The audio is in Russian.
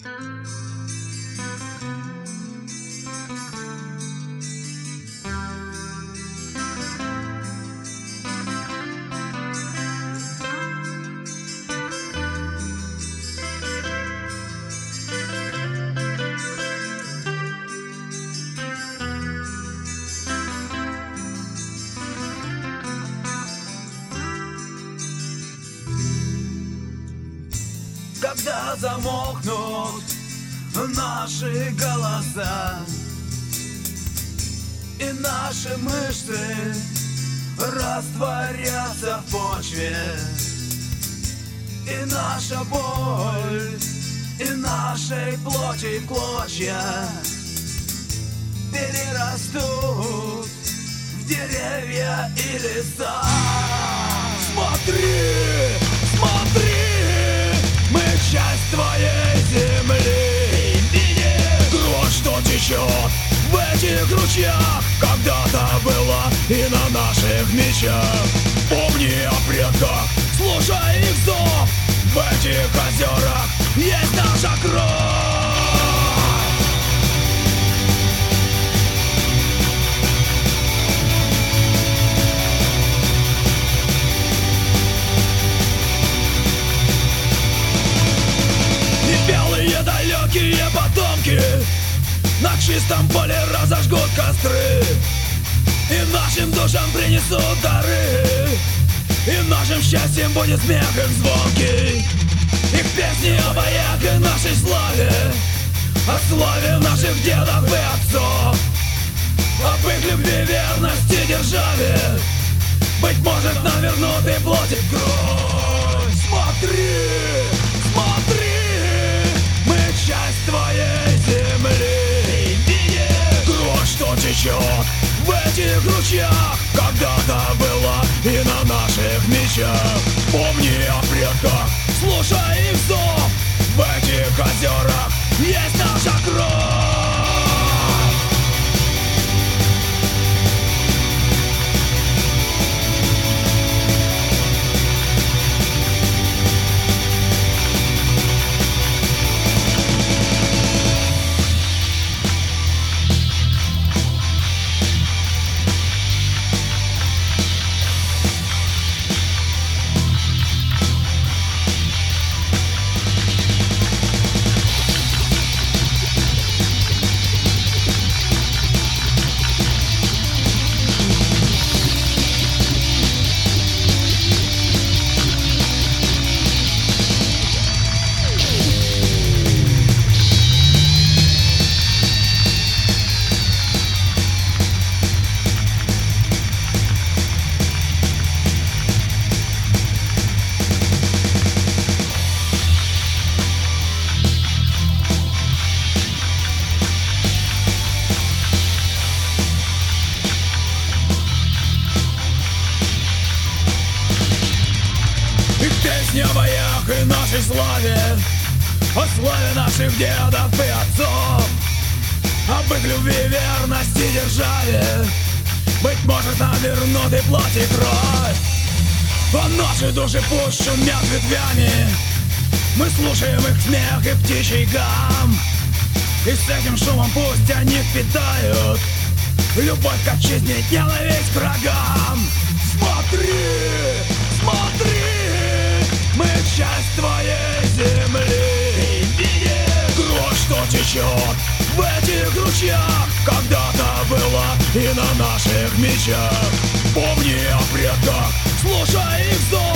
Когда замолкнут наши голоса и наши мышцы растворятся в почве, и наша боль, и нашей плоти клочья перерастут в деревья и леса. Смотри, смотри, мы часть твоей земли. Кровь, что течет в этих ручьях, когда-то была и на наших мечах. Помни о предках, слушай их зов. В этих озерах есть наша кровь. Белые далекие потомки на чистом поле разожгут костры, и нашим душам принесут дары, и нашим счастьем будет смех их звонкий. Их песни о боях и нашей славе, о славе наших дедов и отцов, об их любви, верности, державе. Быть может, нам вернут и плоть и кровь. Смотри, смотри, часть твоей земли. Кровь, что течет в этих ручьях, когда-то была и на наших мечах. Помни о предках, слушай их зов. В этих озерах есть наша кровь. Песни о боях и нашей славе, о славе наших дедов и отцов, об их любви, верности, державе. Быть может, нам вернут и плоть, и кровь. А наши души пусть шумят ветвями, мы слушаем их смех и птичий гам, и с этим шумом пусть они впитают любовь к отчизне, ненависть к врагам. Смотри, смотри, мы часть твоей земли. Кровь, что течет в этих ручьях, когда-то была и на наших мечах. Помни о предках, слушай их зов.